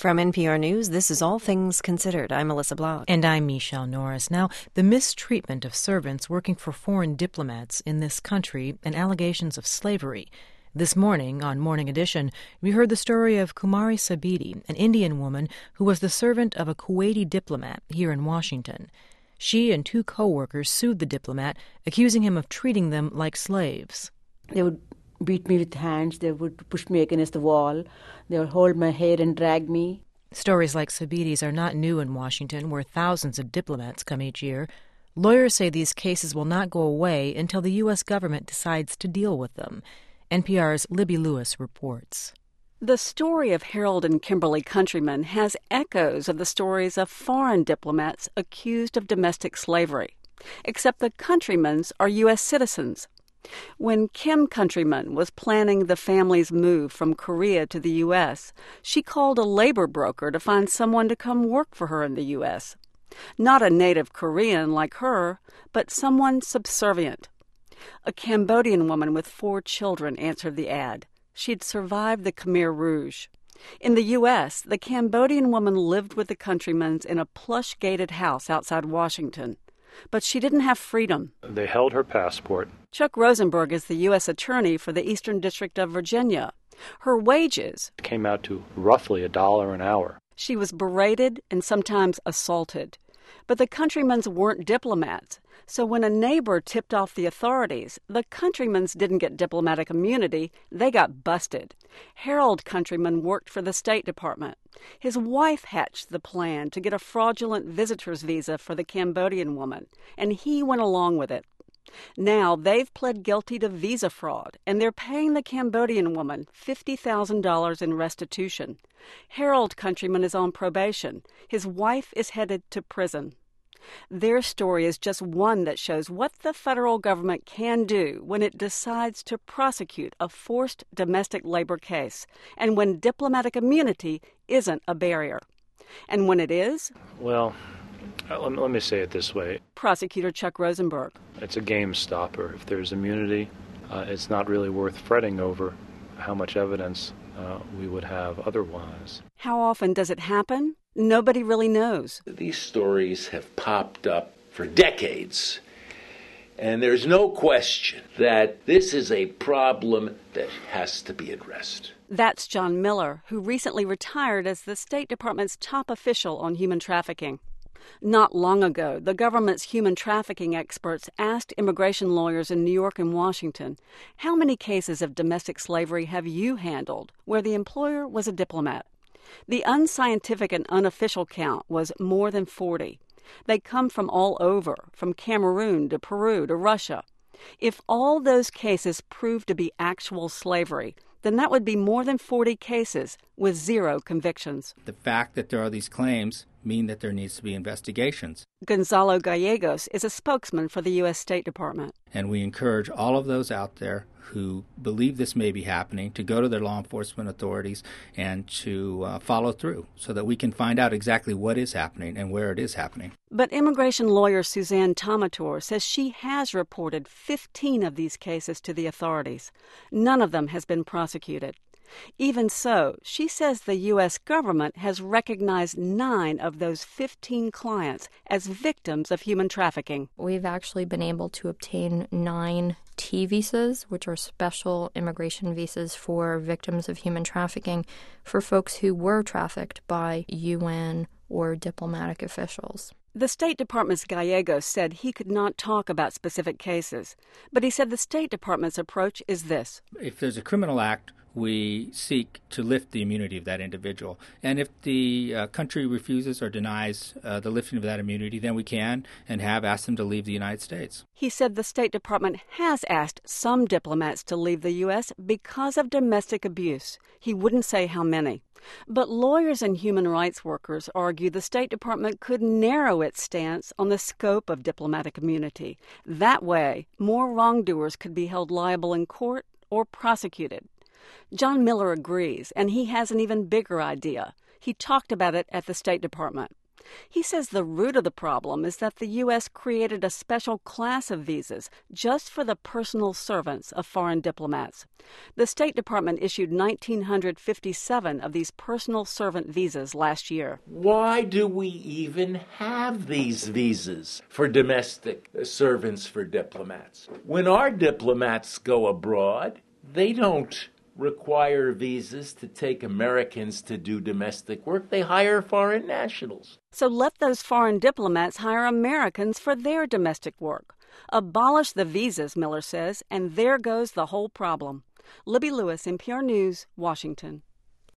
From NPR News, this is All Things Considered. I'm Melissa Blau. And I'm Michelle Norris. Now, the mistreatment of servants working for foreign diplomats in this country and allegations of slavery. This morning, on Morning Edition, we heard the story of Kumari Sabiti, an Indian woman who was the servant of a Kuwaiti diplomat here in Washington. She and two co-workers sued the diplomat, accusing him of treating them like slaves. They would beat me with hands, they would push me against the wall, they would hold my hair and drag me. Stories like Sabiti's are not new in Washington, where thousands of diplomats come each year. Lawyers say these cases will not go away until the U.S. government decides to deal with them. NPR's Libby Lewis reports. The story of Harold and Kimberly Countryman has echoes of the stories of foreign diplomats accused of domestic slavery, except the Countrymans are U.S. citizens. When Kim Countryman was planning the family's move from Korea to the U.S., she called a labor broker to find someone to come work for her in the U.S. Not a native Korean like her, but someone subservient. A Cambodian woman with 4 children answered the ad. She'd survived the Khmer Rouge. In the U.S., the Cambodian woman lived with the Countrymans in a plush-gated house outside Washington. But she didn't have freedom. They held her passport. Chuck Rosenberg is the U.S. Attorney for the Eastern District of Virginia. Her wages came out to roughly $1 an hour. She was berated and sometimes assaulted. But the Countrymans weren't diplomats, so when a neighbor tipped off the authorities, the Countrymans didn't get diplomatic immunity, they got busted. Harold Countryman worked for the State Department. His wife hatched the plan to get a fraudulent visitor's visa for the Cambodian woman, and he went along with it. Now they've pled guilty to visa fraud, and they're paying the Cambodian woman $50,000 in restitution. Harold Countryman is on probation. His wife is headed to prison. Their story is just one that shows what the federal government can do when it decides to prosecute a forced domestic labor case, and when diplomatic immunity isn't a barrier. And when it is? Well, let me say it this way. Prosecutor Chuck Rosenberg. It's a game stopper. If there's immunity, it's not really worth fretting over how much evidence we would have otherwise. How often does it happen? Nobody really knows. These stories have popped up for decades, and there's no question that this is a problem that has to be addressed. That's John Miller, who recently retired as the State Department's top official on human trafficking. Not long ago, the government's human trafficking experts asked immigration lawyers in New York and Washington, how many cases of domestic slavery have you handled where the employer was a diplomat? The unscientific and unofficial count was more than 40. They come from all over, from Cameroon to Peru to Russia. If all those cases prove to be actual slavery, then that would be more than 40 cases with 0 convictions. The fact that there are these claims mean that there needs to be investigations. Gonzalo Gallegos is a spokesman for the U.S. State Department. And we encourage all of those out there who believe this may be happening to go to their law enforcement authorities and to follow through so that we can find out exactly what is happening and where it is happening. But immigration lawyer Suzanne Tomator says she has reported 15 of these cases to the authorities. None of them has been prosecuted. Even so, she says the U.S. government has recognized 9 of those 15 clients as victims of human trafficking. We've actually been able to obtain 9 T visas, which are special immigration visas for victims of human trafficking for folks who were trafficked by UN or diplomatic officials. The State Department's Gallegos said he could not talk about specific cases, but he said the State Department's approach is this. If there's a criminal act, we seek to lift the immunity of that individual. And if the country refuses or denies the lifting of that immunity, then we can and have asked them to leave the United States. He said the State Department has asked some diplomats to leave the U.S. because of domestic abuse. He wouldn't say how many. But lawyers and human rights workers argue the State Department could narrow its stance on the scope of diplomatic immunity. That way, more wrongdoers could be held liable in court or prosecuted. John Miller agrees, and he has an even bigger idea. He talked about it at the State Department. He says the root of the problem is that the U.S. created a special class of visas just for the personal servants of foreign diplomats. The State Department issued 1,957 of these personal servant visas last year. Why do we even have these visas for domestic servants for diplomats? When our diplomats go abroad, they don't require visas to take Americans to do domestic work. They hire foreign nationals. So let those foreign diplomats hire Americans for their domestic work. Abolish the visas, Miller says, and there goes the whole problem. Libby Lewis, NPR News, Washington.